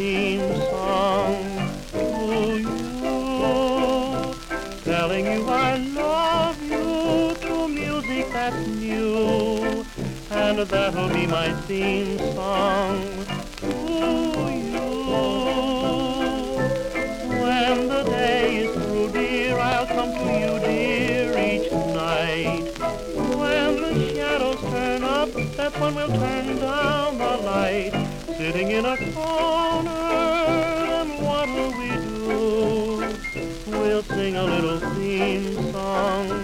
theme song to you, telling you I love you to music that's new, and that'll be my theme song to you. When the day is through, dear, I'll come to you, dear, each night. When the shadows turn up, that's when we'll turn down the light. Sitting in a corner, and what will we do? We'll sing a little theme song